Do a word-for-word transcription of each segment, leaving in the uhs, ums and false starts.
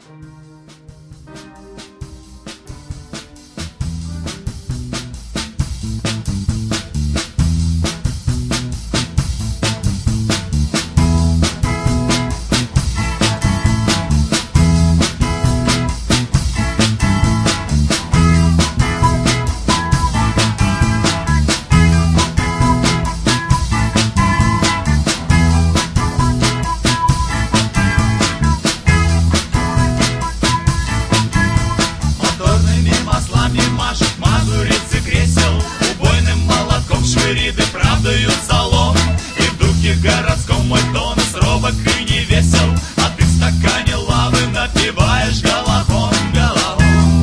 Швыриды правдою салон, и в духе городском мой тонус робок и не весел, а ты в стакане лавы напиваешь голохон, голохон.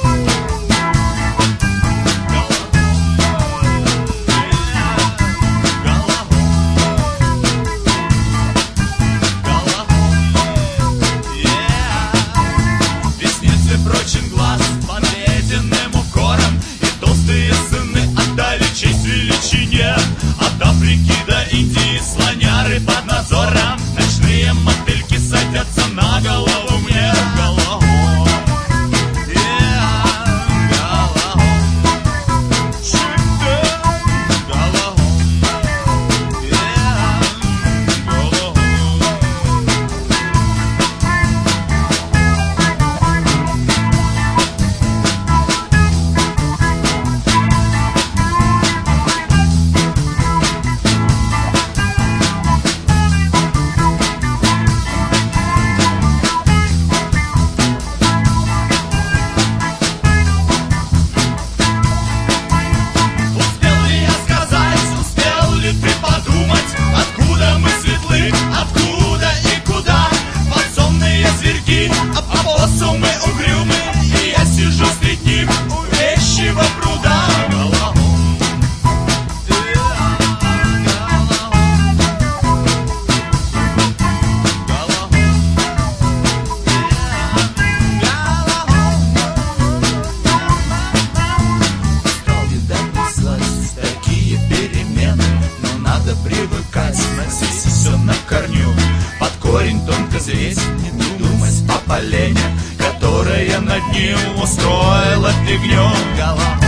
Весницы прочен глаз под ледяным укором, и толстые сыны отдали честь величине. От Африки до Индии слоняры под надзором, ночные мотыльки садятся на голову мне. Голохон, yeah, голохон, голохон, yeah, голохон. Опоссумы угрюмы, и я сижу средь них у вещего пруда. Голохон, стал видать слазь такие перемены, но надо привыкать, сносить все на корню. Под корень тонко зреть, не думать о полене, которая над ним устроила фигню. Голова.